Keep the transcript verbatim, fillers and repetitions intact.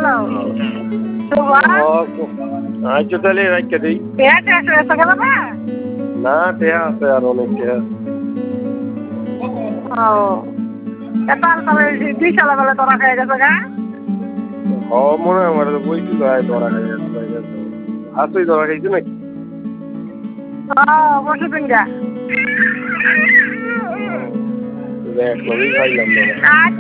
hello আচ্ছা তাহলে রাখতে দিই না টেয়া আছে আর অনেক টেয়া ও তাল তালে দুই সালা বেলা তোরা খেয়ে গেছে গা হ মনে হয় আমার তো বইছিল ধরা খাই গেছে আসই ধরা খাইছে নাকি ও বসে দিন গা দেখ খাইলাম